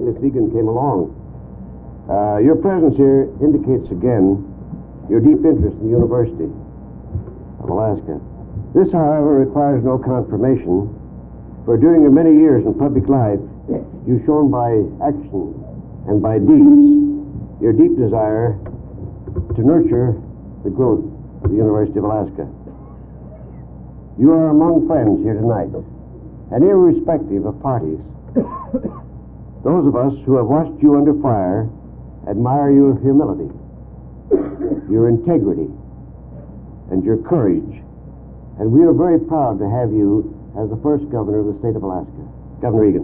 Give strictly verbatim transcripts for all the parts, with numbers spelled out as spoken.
Miss Egan came along. Uh, your presence here indicates again your deep interest in the University of Alaska. This, however, requires no confirmation, for during your many years in public life, you've shown by action and by deeds your deep desire to nurture the growth of the University of Alaska. You are among friends here tonight, and irrespective of parties, those of us who have watched you under fire admire your humility, your integrity, and your courage. And we are very proud to have you as the first governor of the state of Alaska. Governor Egan.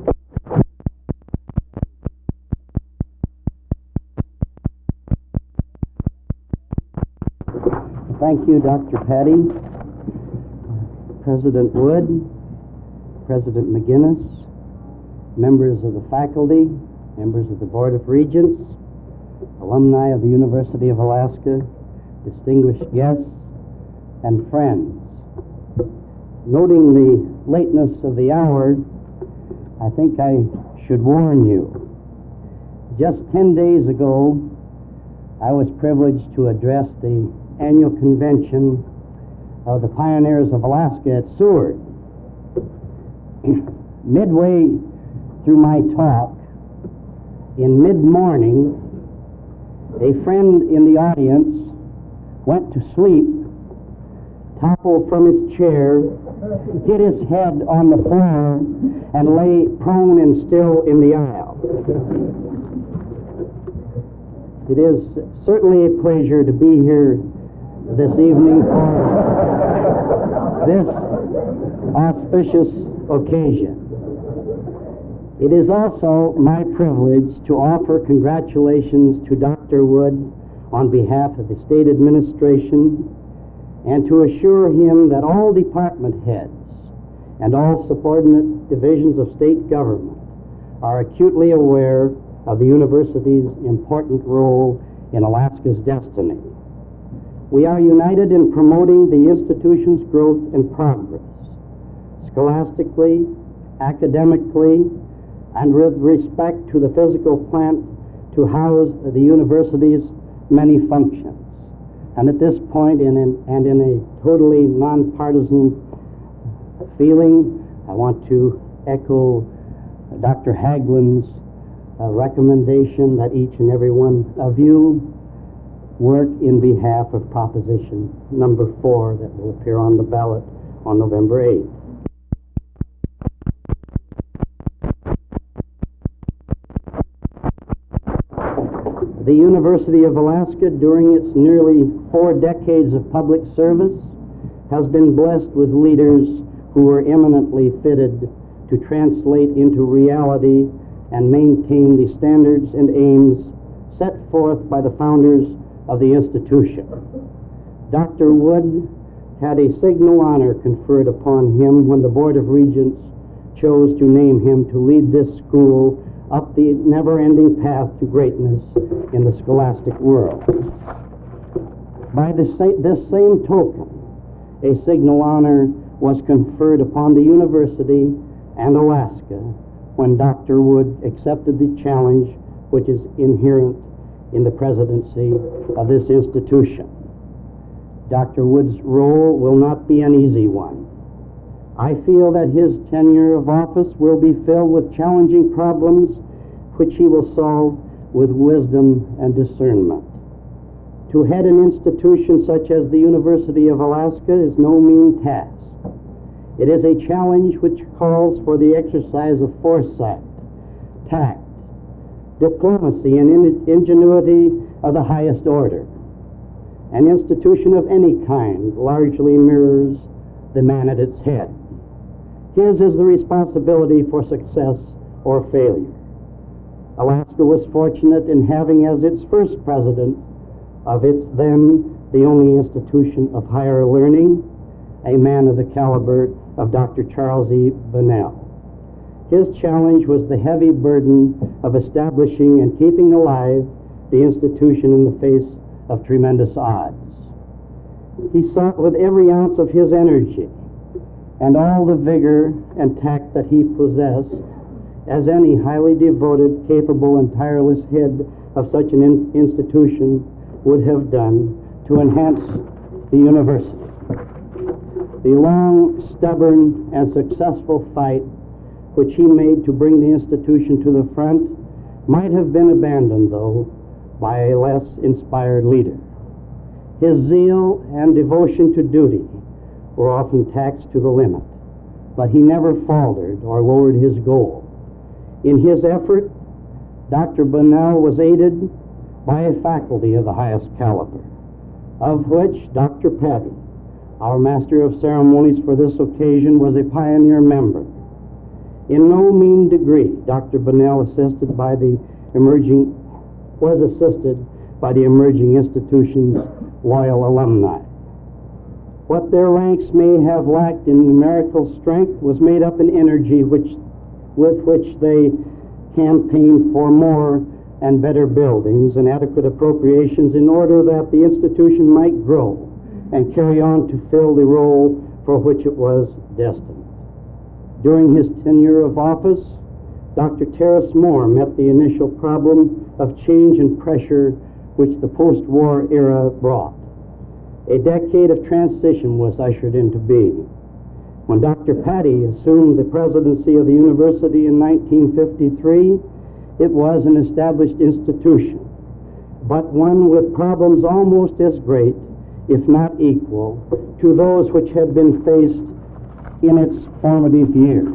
Thank you, Doctor Patty. President Wood, President McGinnis, members of the faculty, members of the Board of Regents, alumni of the University of Alaska, distinguished guests, and friends. Noting the lateness of the hour, I think I should warn you. Just ten days ago, I was privileged to address the annual convention of the Pioneers of Alaska at Seward. Midway through my talk, in mid-morning, a friend in the audience went to sleep, toppled from his chair, hit his head on the floor, and lay prone and still in the aisle. It is certainly a pleasure to be here this evening for this auspicious occasion. It is also my privilege to offer congratulations to Doctor Wood on behalf of the state administration and to assure him that all department heads and all subordinate divisions of state government are acutely aware of the university's important role in Alaska's destiny. We are united in promoting the institution's growth and progress, scholastically, academically, and with respect to the physical plant to house the university's many functions. And at this point, in an, and in a totally nonpartisan feeling, I want to echo Doctor Haglund's uh, recommendation that each and every one of you work in behalf of proposition number four that will appear on the ballot on November eighth. The University of Alaska, during its nearly four decades of public service, has been blessed with leaders who are eminently fitted to translate into reality and maintain the standards and aims set forth by the founders of the institution. Doctor Wood had a signal honor conferred upon him when the Board of Regents chose to name him to lead this school up the never-ending path to greatness in the scholastic world. By the sa- this same token, a signal honor was conferred upon the university and Alaska when Doctor Wood accepted the challenge which is inherent in the presidency of this institution. Doctor Wood's role will not be an easy one. I feel that his tenure of office will be filled with challenging problems which he will solve with wisdom and discernment. To head an institution such as the University of Alaska is no mean task. It is a challenge which calls for the exercise of foresight, tact, diplomacy, and in- ingenuity of the highest order. An institution of any kind largely mirrors the man at its head. His is the responsibility for success or failure. Alaska was fortunate in having as its first president of its then the only institution of higher learning a man of the caliber of Doctor Charles E. Bunnell. His challenge was the heavy burden of establishing and keeping alive the institution in the face of tremendous odds. He sought with every ounce of his energy and all the vigor and tact that he possessed as any highly devoted, capable, and tireless head of such an in- institution would have done to enhance the university. The long, stubborn, and successful fight which he made to bring the institution to the front might have been abandoned, though, by a less inspired leader. His zeal and devotion to duty were often taxed to the limit, but he never faltered or lowered his goal. In his effort, Doctor Bunnell was aided by a faculty of the highest caliber, of which Doctor Patty, our Master of Ceremonies for this occasion, was a pioneer member. In no mean degree, Doctor Bunnell assisted by the emerging, was assisted by the emerging institution's loyal alumni. What their ranks may have lacked in numerical strength was made up in energy which, with which they campaigned for more and better buildings and adequate appropriations in order that the institution might grow and carry on to fill the role for which it was destined. During his tenure of office, Doctor Terrace Moore met the initial problem of change and pressure which the post-war era brought. A decade of transition was ushered into being. When Doctor Patty assumed the presidency of the university in nineteen fifty-three, it was an established institution, but one with problems almost as great, if not equal, to those which had been faced in its formative years.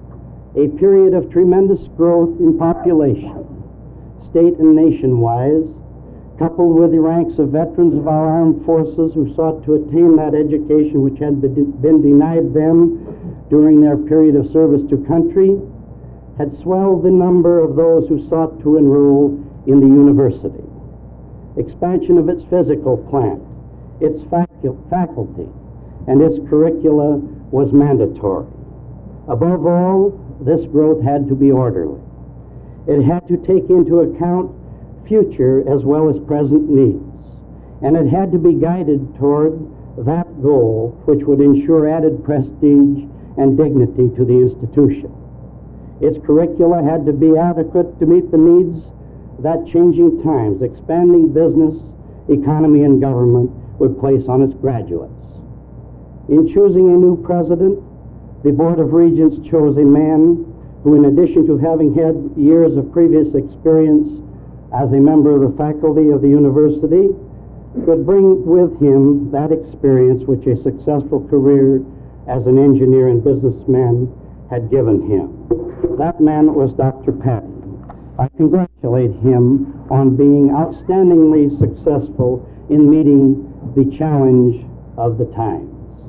A period of tremendous growth in population, state and nation-wise, coupled with the ranks of veterans of our armed forces who sought to attain that education which had been denied them during their period of service to country, had swelled the number of those who sought to enroll in the university. Expansion of its physical plant, its facu- faculty, and its curricula was mandatory. Above all, this growth had to be orderly. It had to take into account future as well as present needs, and it had to be guided toward that goal which would ensure added prestige and dignity to the institution. Its curricula had to be adequate to meet the needs that changing times, expanding business, economy, and government would place on its graduates. In choosing a new president, the Board of Regents chose a man who, in addition to having had years of previous experience as a member of the faculty of the university, could bring with him that experience which a successful career as an engineer and businessman had given him. That man was Doctor Patty. I congratulate him on being outstandingly successful in meeting the challenge of the times.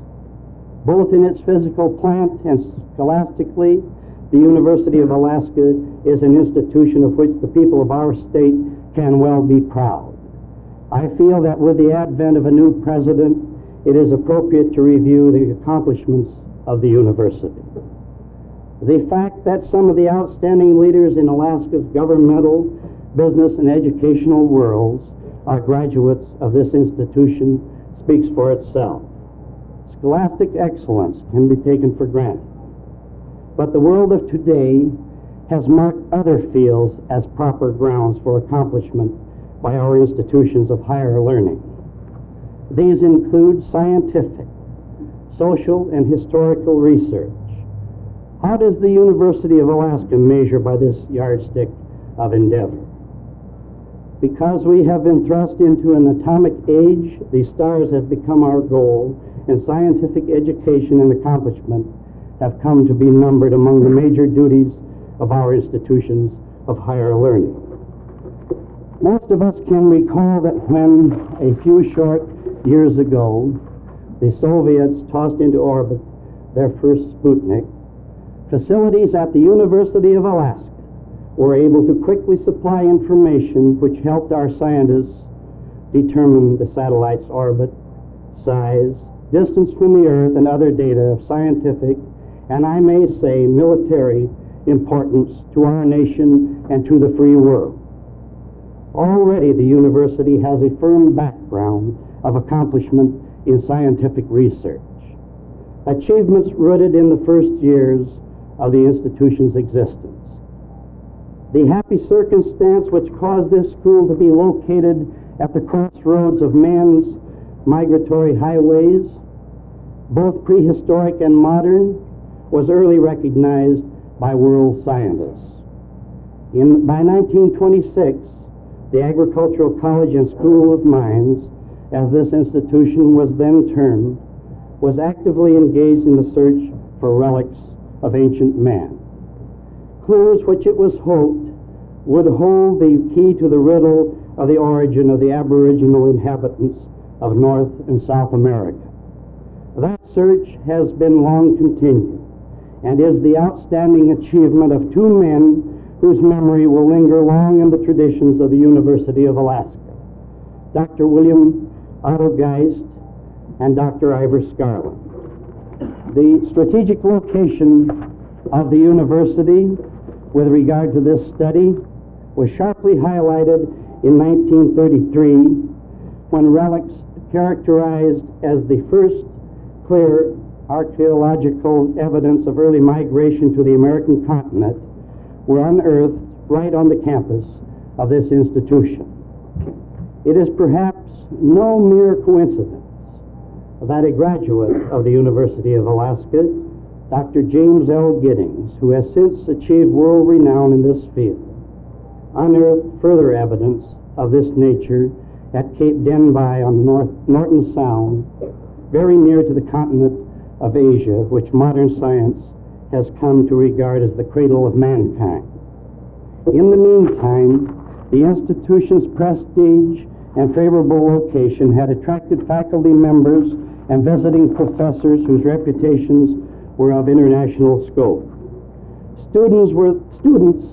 Both in its physical plant and scholastically, the University of Alaska is an institution of which the people of our state can well be proud. I feel that with the advent of a new president, it is appropriate to review the accomplishments of the university. The fact that some of the outstanding leaders in Alaska's governmental, business, and educational worlds are graduates of this institution speaks for itself. Scholastic excellence can be taken for granted, but the world of today has marked other fields as proper grounds for accomplishment by our institutions of higher learning. These include scientific, social, and historical research. How does the University of Alaska measure by this yardstick of endeavor? Because we have been thrust into an atomic age, the stars have become our goal, and scientific education and accomplishment have come to be numbered among the major duties of our institutions of higher learning. Most of us can recall that when, a few short years ago, the Soviets tossed into orbit their first Sputnik, facilities at the University of Alaska were able to quickly supply information which helped our scientists determine the satellite's orbit, size, distance from the Earth, and other data of scientific, and I may say military, importance to our nation and to the free world. Already the university has a firm background of accomplishment in scientific research, achievements rooted in the first years of the institution's existence. The happy circumstance which caused this school to be located at the crossroads of man's migratory highways, both prehistoric and modern, was early recognized by world scientists. In, by nineteen twenty-six, the Agricultural College and School of Mines, as this institution was then termed, was actively engaged in the search for relics of ancient man. Clues which it was hoped would hold the key to the riddle of the origin of the aboriginal inhabitants of North and South America. That search has been long continued and is the outstanding achievement of two men whose memory will linger long in the traditions of the University of Alaska, Doctor William Otto Geist and Doctor Ivor Scarlett. The strategic location of the university with regard to this study was sharply highlighted in nineteen thirty-three when relics characterized as the first clear archaeological evidence of early migration to the American continent were unearthed right on the campus of this institution. It is perhaps no mere coincidence that a graduate of the University of Alaska, Doctor James L. Giddings, who has since achieved world renown in this field, unearthed further evidence of this nature at Cape Denbigh on North, Norton Sound, very near to the continent of Asia, which modern science has come to regard as the cradle of mankind. In the meantime, the institution's prestige and favorable location had attracted faculty members and visiting professors whose reputations were of international scope. Students were, students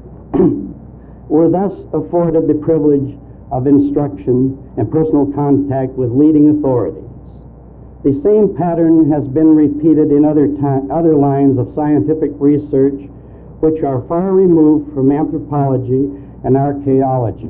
were thus afforded the privilege of instruction and personal contact with leading authorities. The same pattern has been repeated in other, other lines of scientific research which are far removed from anthropology and archaeology.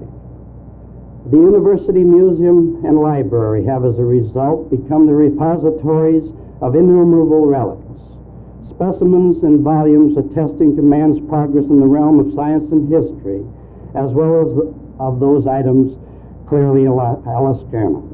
The University Museum and Library have, as a result, become the repositories of innumerable relics, specimens and volumes attesting to man's progress in the realm of science and history, as well as the, of those items clearly Alaskan.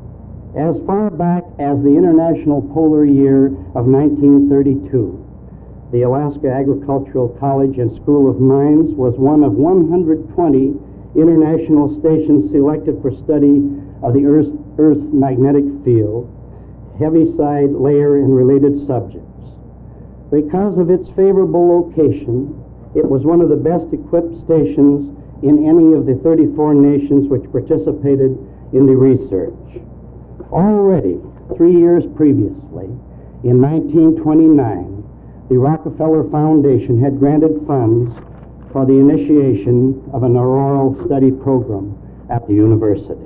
As far back as the International Polar Year of nineteen thirty-two, the Alaska Agricultural College and School of Mines was one of one hundred twenty international stations selected for study of the Earth's, Earth's magnetic field, heaviside layer, and related subjects. Because of its favorable location, it was one of the best equipped stations in any of the thirty-four nations which participated in the research. Already, three years previously, in nineteen twenty-nine, the Rockefeller Foundation had granted funds for the initiation of an auroral study program at the university.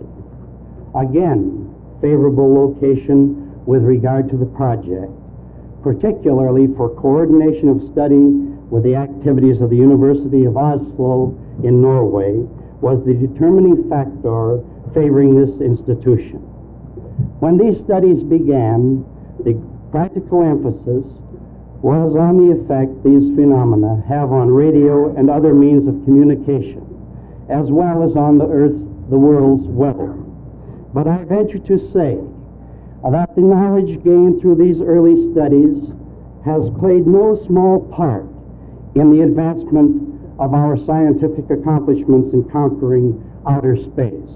Again, favorable location with regard to the project, particularly for coordination of study with the activities of the University of Oslo in Norway, was the determining factor favoring this institution. When these studies began, the practical emphasis was on the effect these phenomena have on radio and other means of communication, as well as on the Earth, the world's weather. But I venture to say that the knowledge gained through these early studies has played no small part in the advancement of our scientific accomplishments in conquering outer space.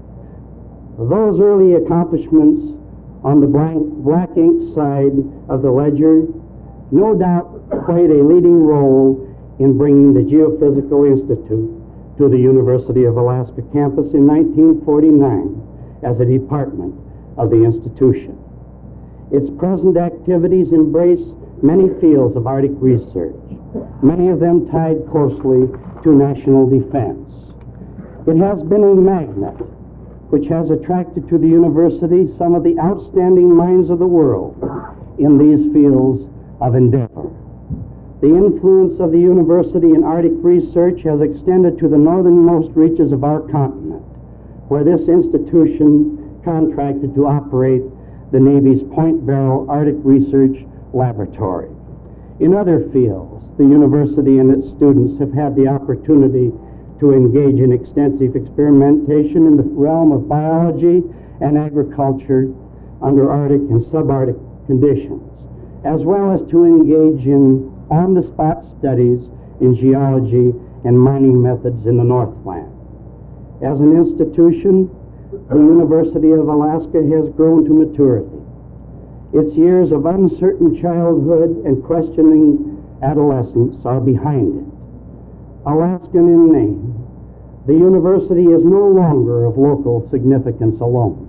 Those early accomplishments on the blank, black ink side of the ledger no doubt played a leading role in bringing the Geophysical Institute to the University of Alaska campus in nineteen forty-nine as a department of the institution. Its present activities embrace many fields of Arctic research, many of them tied closely to national defense. It has been a magnet which has attracted to the university some of the outstanding minds of the world in these fields of endeavor. The influence of the university in Arctic research has extended to the northernmost reaches of our continent, where this institution contracted to operate the Navy's Point Barrow Arctic Research Laboratory. In other fields, the university and its students have had the opportunity to engage in extensive experimentation in the realm of biology and agriculture under Arctic and subarctic conditions, as well as to engage in on-the-spot studies in geology and mining methods in the Northland. As an institution, the University of Alaska has grown to maturity. Its years of uncertain childhood and questioning adolescence are behind it. Alaskan in name, the university is no longer of local significance alone.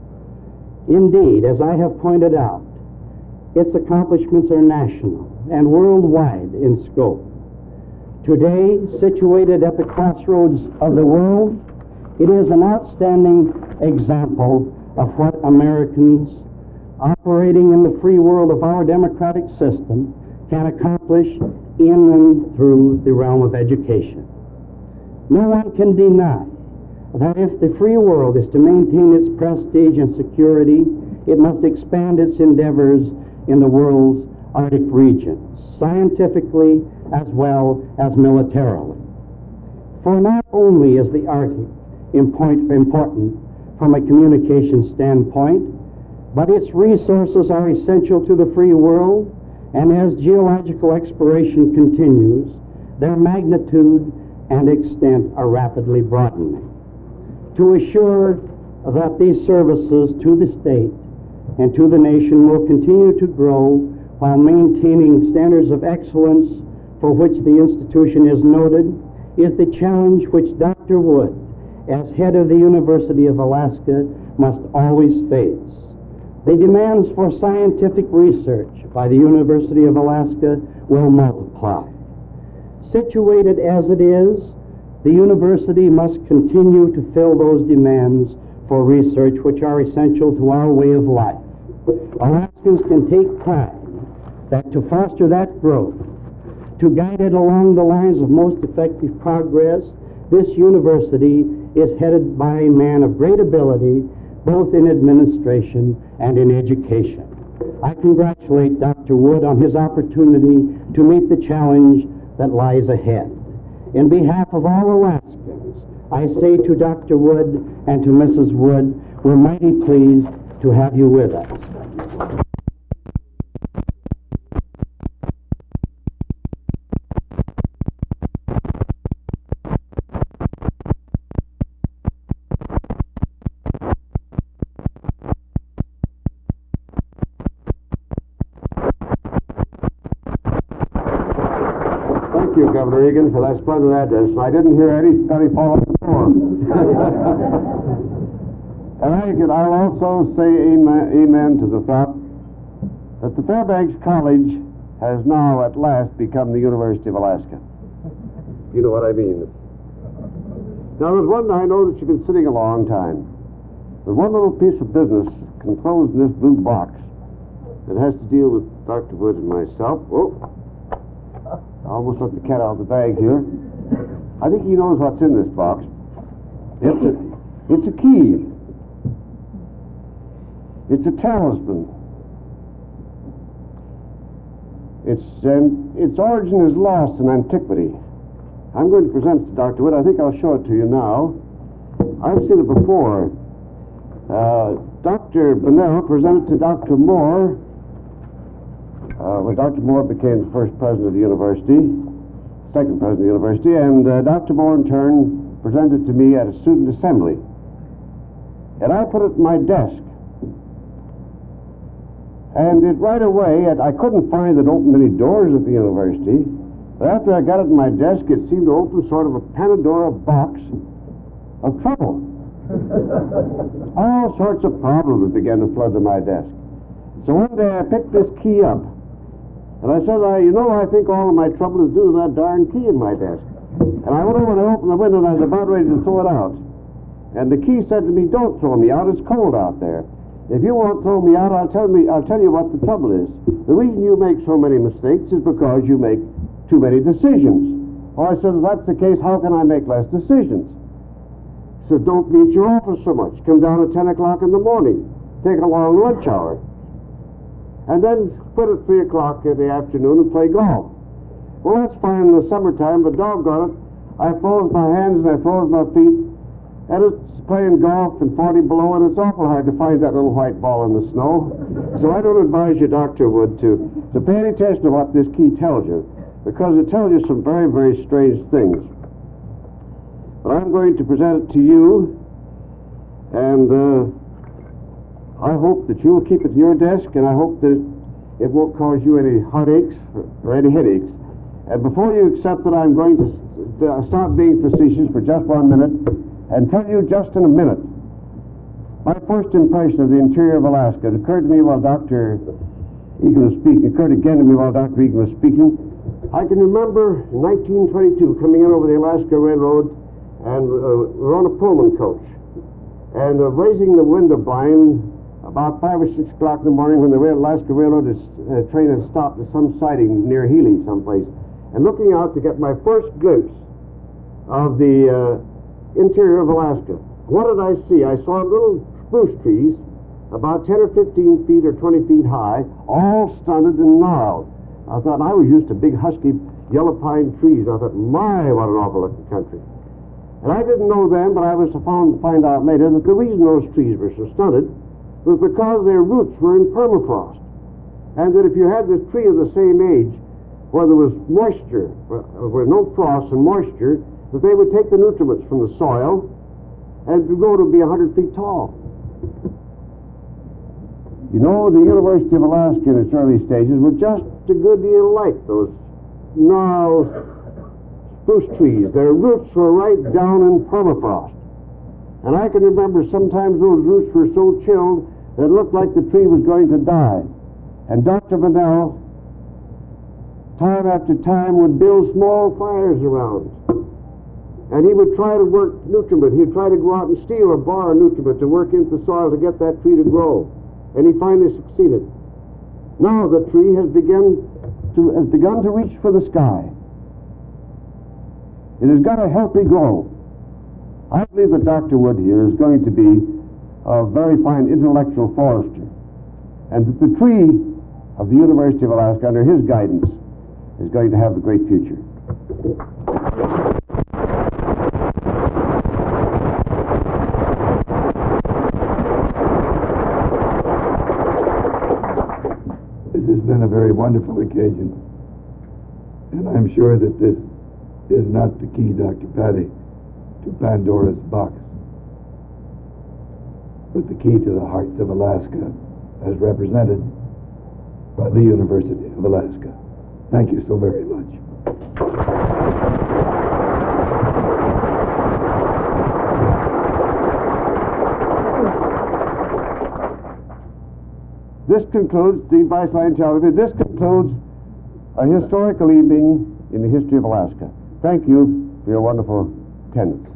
Indeed, as I have pointed out, its accomplishments are national and worldwide in scope. Today, situated at the crossroads of the world, it is an outstanding example of what Americans operating in the free world of our democratic system can accomplish in and through the realm of education. No one can deny that if the free world is to maintain its prestige and security, it must expand its endeavors in the world's Arctic regions, scientifically as well as militarily. For not only is the Arctic important from a communication standpoint, but its resources are essential to the free world, and as geological exploration continues, their magnitude and extent are rapidly broadening. To assure that these services to the state and to the nation will continue to grow while maintaining standards of excellence for which the institution is noted is the challenge which Doctor Wood, as head of the University of Alaska, must always face. The demands for scientific research by the University of Alaska will multiply. Situated as it is, the university must continue to fill those demands for research which are essential to our way of life. Alaskans can take pride that to foster that growth, to guide it along the lines of most effective progress, this university is headed by a man of great ability, both in administration and in education. I congratulate Doctor Wood on his opportunity to meet the challenge that lies ahead. In behalf of all Alaskans, I say to Doctor Wood and to Missus Wood, we're mighty pleased to have you with us. Thank you, Governor Egan, for that splendid address. I didn't hear any penny fall on the floor. And I could, I'll also say amen, amen to the thought that the Fairbanks College has now at last become the University of Alaska. You know what I mean. Now, there's one, I know that you've been sitting a long time. There's one little piece of business enclosed in this blue box that has to deal with Doctor Wood and myself. Oh. I almost let the cat out of the bag here. I think he knows what's in this box. It's a, it's a key. It's a talisman. Its, um, its origin is lost in antiquity. I'm going to present it to Doctor Wood. I think I'll show it to you now. I've seen it before. Uh, Doctor Bonnell presented to Doctor Moore Uh, when Doctor Moore became the first president of the university, second president of the university, and uh, Doctor Moore in turn presented to me at a student assembly. And I put it in my desk. And it right away, and I couldn't find that it opened any doors at the university, but after I got it in my desk, it seemed to open sort of a Pandora box of trouble. All sorts of problems began to flood to my desk. So one day I picked this key up. And I said, I, you know, I think all of my trouble is due to that darn key in my desk. And I went over and I opened the window and I was about ready to throw it out. And the key said to me, don't throw me out, it's cold out there. If you won't throw me out, I'll tell, me, I'll tell you what the trouble is. The reason you make so many mistakes is because you make too many decisions. Well, I said, if that's the case, how can I make less decisions? He said, don't be at your office so much. Come down at ten o'clock in the morning. Take a long lunch hour. And then quit at three o'clock in the afternoon and play golf. Well, that's fine in the summertime, but doggone it, I froze my hands and I froze my feet, and it's playing golf and forty below, and it's awful hard to find that little white ball in the snow. So I don't advise you, Doctor Wood, to, to pay any attention to what this key tells you, because it tells you some very, very strange things. But I'm going to present it to you, and uh, I hope that you'll keep it to your desk, and I hope that it won't cause you any heartaches or, or any headaches. And before you accept it, I'm going to uh, stop being facetious for just one minute and tell you just in a minute my first impression of the interior of Alaska. It occurred to me while Doctor Egan was speaking. It occurred again to me while Doctor Egan was speaking. I can remember in nineteen twenty-two coming in over the Alaska Railroad, and uh, we were on a Pullman coach, and uh, raising the window blind about five or six o'clock in the morning when the Rail Alaska Railroad is, uh, train had stopped at some siding near Healy someplace, and looking out to get my first glimpse of the uh, interior of Alaska. What did I see? I saw little spruce trees about ten or fifteen feet or twenty feet high, all stunted and gnarled. I thought, I was used to big husky yellow pine trees. I thought, my, what an awful looking country. And I didn't know then, but I was to found, find out later that the reason those trees were so stunted was because their roots were in permafrost. And that if you had this tree of the same age, where there was moisture, where, where no frost and moisture, that they would take the nutriments from the soil and grow to be one hundred feet tall. You know, the University of Alaska in its early stages was just a good deal like those gnarled spruce trees. Their roots were right down in permafrost. And I can remember sometimes those roots were so chilled that it looked like the tree was going to die. And Doctor Bonnell, time after time, would build small fires around. And he would try to work nutriment. He'd try to go out and steal or borrow nutriment to work into the soil to get that tree to grow. And he finally succeeded. Now the tree has begun to, has begun to reach for the sky. It has got a healthy grow. I believe that Doctor Wood here is going to be a very fine intellectual forester, and that the tree of the University of Alaska, under his guidance, is going to have a great future. This has been a very wonderful occasion, and I'm sure that this is not the key, Doctor Patty, to Pandora's box, but the key to the hearts of Alaska as represented by the University of Alaska. Thank you so very much. This concludes the Viceline Television. This concludes a historical evening in the history of Alaska. Thank you for your wonderful attendance.